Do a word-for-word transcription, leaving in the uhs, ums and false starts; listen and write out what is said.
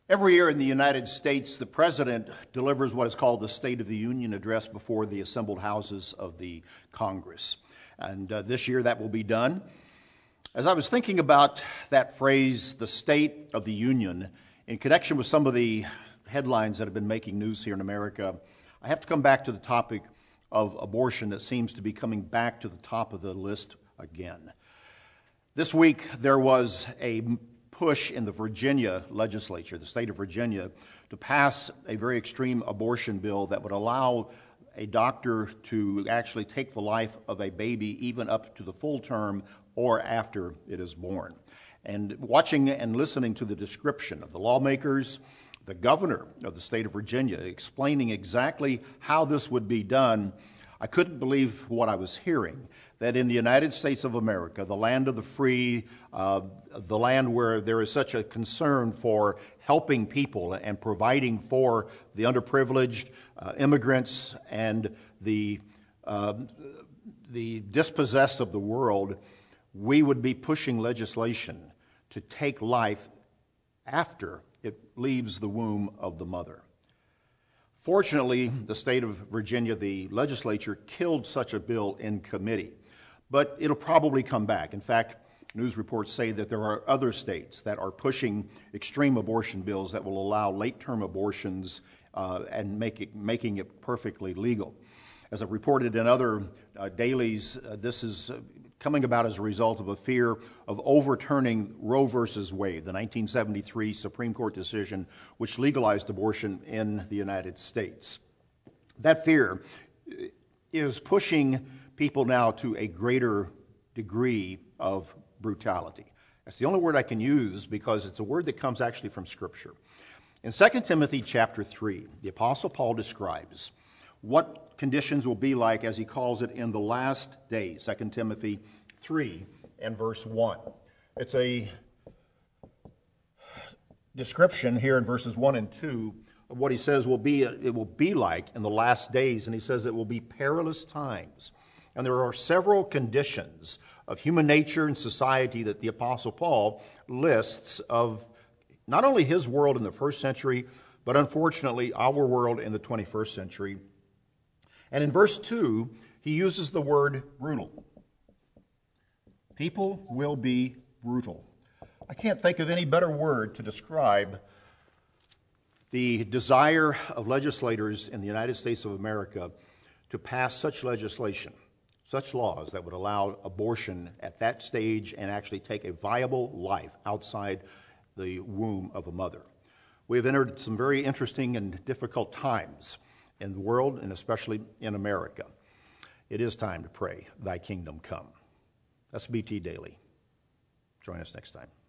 Every year in the United States, the President delivers what is called the State of the Union address before the assembled houses of the Congress. And uh, this year that will be done. As I was thinking about that phrase, the State of the Union, in connection with some of the headlines that have been making news here in America, I have to come back to the topic of abortion that seems to be coming back to the top of the list again. This week there was a push in the Virginia legislature, the state of Virginia, to pass a very extreme abortion bill that would allow a doctor to actually take the life of a baby even up to the full term or after it is born. And watching and listening to the description of the lawmakers, the governor of the state of Virginia explaining exactly how this would be done, I couldn't believe what I was hearing, that in the United States of America, the land of the free, uh, the land where there is such a concern for helping people and providing for the underprivileged, uh, immigrants, and the, uh, the dispossessed of the world, we would be pushing legislation to take life after it leaves the womb of the mother. Fortunately, the state of Virginia, the legislature, killed such a bill in committee, but it'll probably come back. In fact, news reports say that there are other states that are pushing extreme abortion bills that will allow late-term abortions uh, and make it, making it perfectly legal. As I've reported in other uh, dailies, uh, this is uh, coming about as a result of a fear of overturning Roe versus Wade, the nineteen seventy-three Supreme Court decision which legalized abortion in the United States. That fear is pushing people now to a greater degree of brutality. That's the only word I can use because it's a word that comes actually from Scripture. In Second Timothy chapter three, the Apostle Paul describes what conditions will be like, as he calls it, in the last days. Second Timothy three and verse one. It's a description here in verses one and two of what he says will be it will be like in the last days, and he says it will be perilous times. And there are several conditions of human nature and society that the Apostle Paul lists of not only his world in the first century, but unfortunately our world in the twenty-first century. And in verse two, he uses the word brutal. People will be brutal. I can't think of any better word to describe the desire of legislators in the United States of America to pass such legislation, such laws that would allow abortion at that stage and actually take a viable life outside the womb of a mother. We have entered some very interesting and difficult times in the world, and especially in America. It is time to pray, thy kingdom come. That's B T Daily. Join us next time.